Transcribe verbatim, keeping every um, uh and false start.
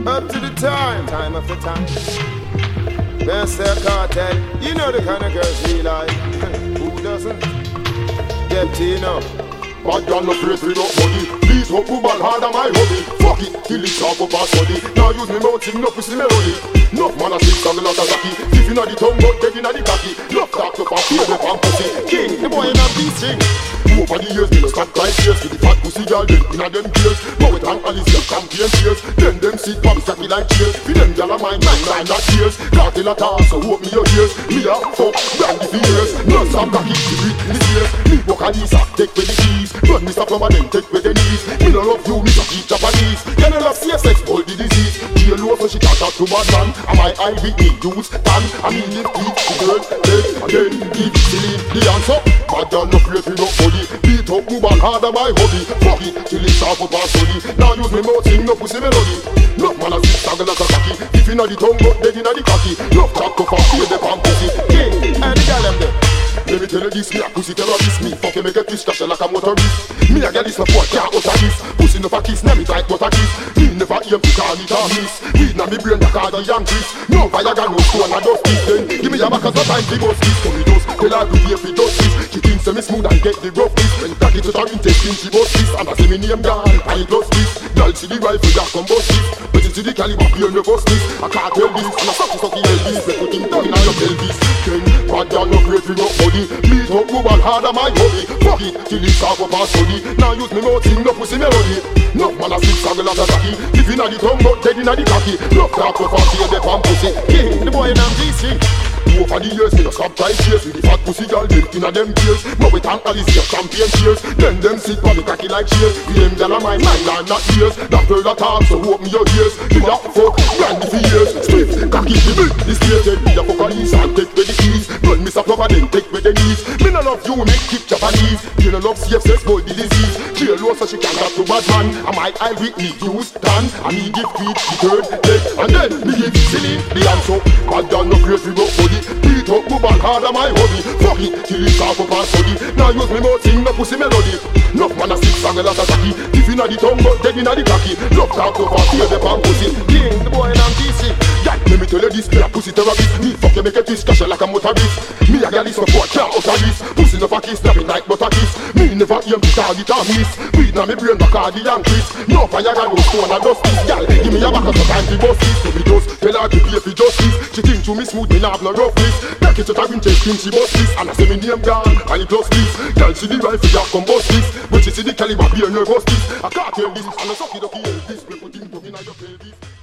Up to the time, time after time. Best Sell Cartel, you know the kind of girls we like. Who doesn't? Get Tino. Bad girl no place with up money. Please hope you ball hard on my hobby. Fuck it, till it's off up our study. Now use me mouth sing no pussy melody. Nuff man a six and a lot of zaki. If you know the tongue but dead inna the cocky. Love talk to for fear the fan pussy. King, the boy in a beast string. Over the years, me no stop crying tears. With the fat pussy girl, them inna them tears. But with Hank Alice, them champion tears. Then them sit pop sacky like cheers. For them gyal a mine, mine, mine not tears. Cartel a toss, so hope me your ears. Me a fuck, brandy for years. No some cocky, the beat in the ears. Me book a Lisa, take with the keys. Run Mister Plumber, then take with the knees. Me no love you, me so keep Japanese. You no love C S X, all the disease. Jail low, so she can't talk to bad man. Am I eye with me, use tan. I mean if beat the girl, dead, and then give Celine the answer. Bad girl no play for no body. Beat up, move on hard on my hobby. Fuck it, till it's off up our study. Now use me mouth, sing no pussy melody. Love man a six tangle like a cocky. If you know the tongue, but dead inna the cocky. Love talk to for fear the pan pussy. King, and the girl them there. Let me tell you this, me a pussy terrorist. Me fuck you make a twist cash like a motorist. Me a get this no fuck can't utter this. Pussy no for kiss, name it like butter kiss. Me never aim to call it a miss. Weed na me brain that call the Yankees. No Viagra, no stone, I just kiss then. Give me a back as a time to bust this. So me just tell her to pay for justice. She thinks say me smooth and get the roughness. When cocky to her intestine, she bust this. And I say me name gone, and it plus this. Girl see the rifle that come bust this. But you see the caliber, pure nervousness. I can't tell this, and I sucky sucky Elvis. They put him down in your pelvis. Then, bad girl no great for no body. Beat up, move on hard on my hobby. Fuck it, till it's off up our study. Now use me mouth, sing no pussy melody. No man a six and a lot of cocky. If you know the tongue, but dead inna the cocky. Love talk to for fear the pan pussy. King, the boy in a G string. Over the years, me no stop trying tears. With the fat pussy girl, dead inna them tears. But with Hank Alice, your champion tears. Then them sit on the cocky like cheers. We them gyal a mine, mine are not ears. That girl a talk, so hope me your ears. Me a fuck, brandy for years. Stiff, cocky, the milk is created. Me a fuck a Lisa and take with the keys. Run Mister Plumber, then take with the knees. Me no love you, me keep Japanese. You no love C F S, boy, the disease. Jail low, so she can't talk to bad man. I might eye with me, use tan. And me give feet, the third leg. And then me give silly, the answer. Bad girl no great for no body. Beat up, move on hard on my hobby. Fuck it, till it's off up our study. Now use me mouth, sing no pussy melody. Nuff man a six and a lot of cocky. If you know the tongue, but dead inna the cocky. Love talk to for fear the pan pussy. King, the boy in a G string. Yeah, let me tell you this, me a pussy terrorist. Me fuck you make a twist cash like a motorist. Me a gyal is for fuck can't utter this. Pussy no for kiss, snapping like butter kiss. Me never aim to call it a miss. Weed na me brain back all the Yankees. No Viagra, no stone, I just this. Gyal, give me a back of time to bust this. So me just tell her to pay for justice. She think to me smooth, me nah have no roughness. Back it to her winter skin, she bust this. And I say me name gone, and it plus this. Gyal see the rifle that come bust this. But she see the caliber, be a nervous this. I can't tell this, and I suck it up here. This, we put him to me now your pelvis.